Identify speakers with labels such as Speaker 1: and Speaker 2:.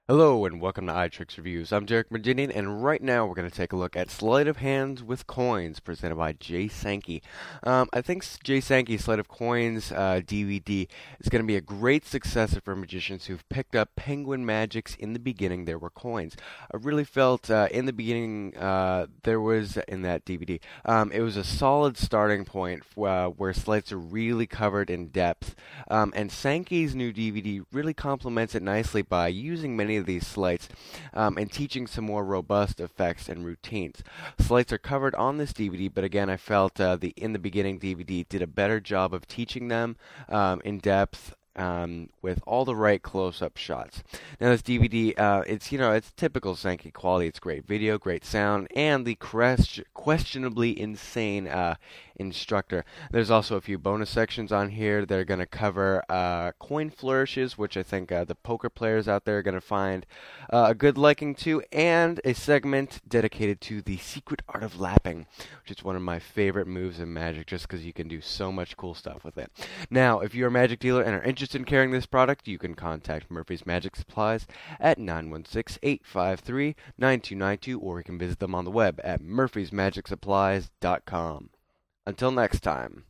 Speaker 1: Hello and welcome to iTricks Reviews. I'm Derek Virginian, and right now we're going to take a look at Sleight of Hands with Coins, presented by Jay Sankey. I think Jay Sankey's Sleight of Coins DVD is going to be a great successor for magicians who've picked up Penguin Magics in the beginning. There were coins. I really felt in the beginning there was in that DVD. It was a solid starting point where sleights are really covered in depth, and Sankey's new DVD really complements it nicely by using many of these sleights and teaching some more robust effects and routines. Sleights are covered on this DVD, but again, I felt the in the beginning DVD did a better job of teaching them in depth. With all the right close-up shots. Now this DVD, it's typical Sankey quality. It's great video, great sound, and the questionably insane instructor. There's also a few bonus sections on here that are going to cover coin flourishes, which I think the poker players out there are going to find a good liking to, and a segment dedicated to the secret art of lapping, which is one of my favorite moves in Magic, just because you can do so much cool stuff with it. Now, if you're a Magic dealer and are interested in carrying this product, you can contact Murphy's Magic Supplies at 916-853-9292, or you can visit them on the web at murphysmagicsupplies.com. Until next time.